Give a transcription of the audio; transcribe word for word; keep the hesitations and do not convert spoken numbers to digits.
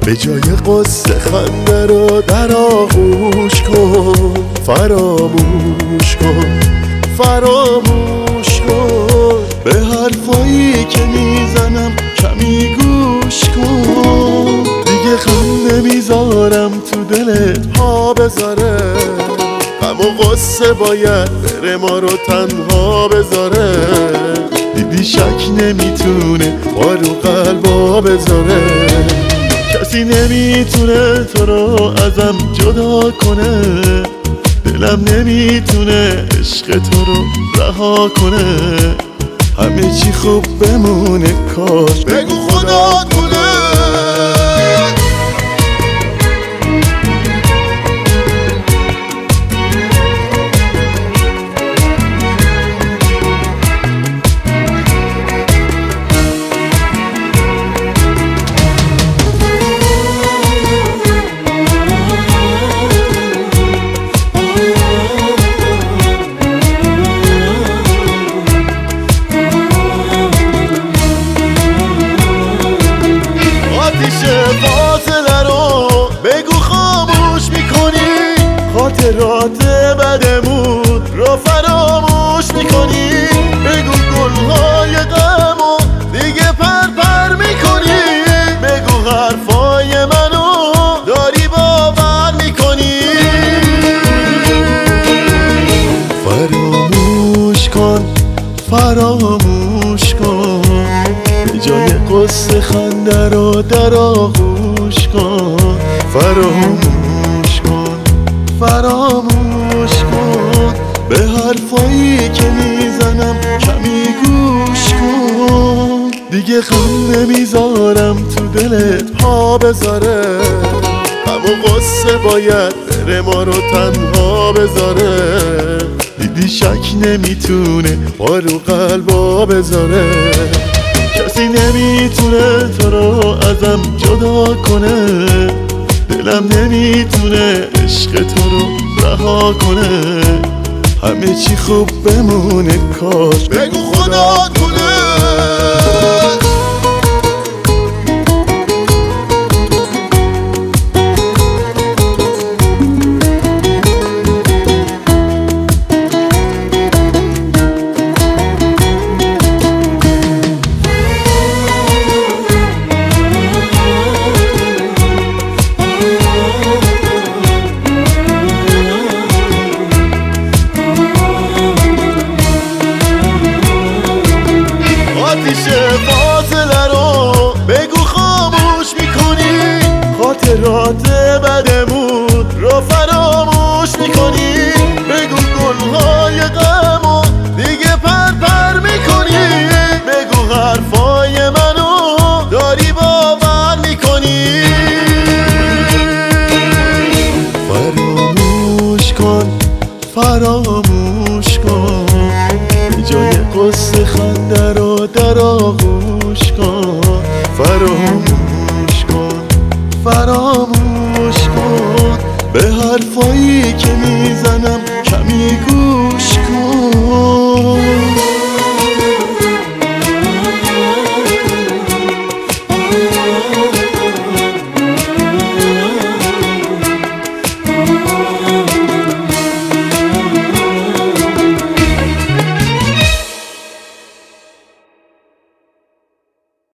به جای قصه خنده رو در آغوش کن، فراموش کن، فراموش کن. به حرفایی که میزنم کمی گوش کن. دیگه غم نمیذارم تو دلت پا بذاره، غم و غصه باید بره ما رو تنها بذاره. دیدی شک نمیتونه ما رو قلبا بذاره. کسی نمیتونه تو رو ازم جدا کنه، دلم نمیتونه عشق تو رو رها کنه. همه چی خوب بمونه کاش بگو خدا کنه. فاصله رو بگو خاموش میکنی، خاطرات بدمون رو فراموش میکنی. بگو گلهای غم و دیگه پر پر میکنی. بگو حرفای منو داری باور میکنی. فراموش کن، فراموش کن. به جای قصه خنده رو در آغوش کن. فراموش کن، فراموش کن. به حرفایی که میزنم کمی گوش کن. دیگه غم نمیذارم تو دلت پا بذاره، غم و غصه باید بره ما رو تنها بذاره. دیدی شک نمیتونه ما رو قلبا بذاره. کسی نمیتونه تو رو ازم جدا کنه، دلم نمیتونه عشق تو رو رها کنه. همه چی خوب بمونه کاش بگو خدا کنه. فاصله رو بگو خاموش میکنی، خاطرات بدمون رو فراموش میکنی. بگو گلهای غم و دیگه پر پر میکنی. بگو حرفای منو داری باور میکنی. فراموش کن، فراموش کن. به جای قصه خنده رو در آغوش کن. فراموش کن، فراموش کن. به حرفایی که میزنم